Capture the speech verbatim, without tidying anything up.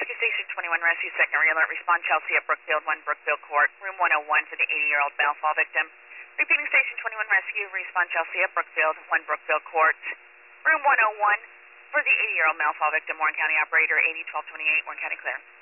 Rescue Station twenty-one Rescue, secondary alert. Respond Chelsea at Brookfield, one Brookfield Court, room one oh one for the eighty-year-old male fall victim. Repeating Station twenty-one Rescue, respond Chelsea at Brookfield, one Brookfield Court, room one oh one for the eighty-year-old male fall victim. Warren County operator eighty twelve twenty-eight, Warren County clear.